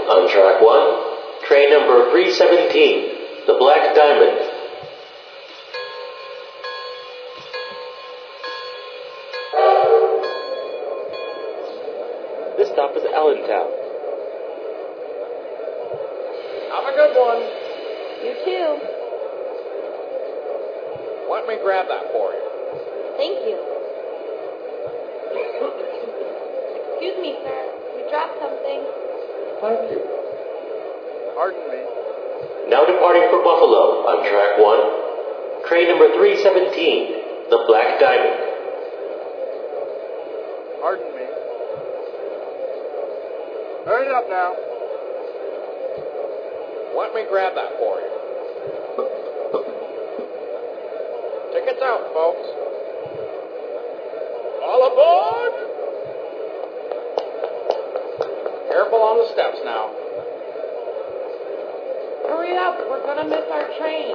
On track 1, train number 317, the Black Diamond. This stop is Allentown. Have a good one. You too. Let me grab that for you. Thank you. Excuse me, sir. We dropped something. Thank you. Pardon me. Now departing for Buffalo on track 1, train number 317, the Black Diamond. Pardon me. Hurry up now. Let me grab that for you. Tickets out, folks. All aboard! Careful on the steps now. Hurry up, we're gonna miss our train.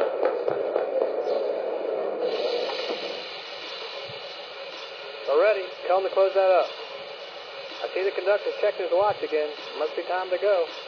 Already, tell him to close that up. I see the conductor checking his watch again. Must be time to go.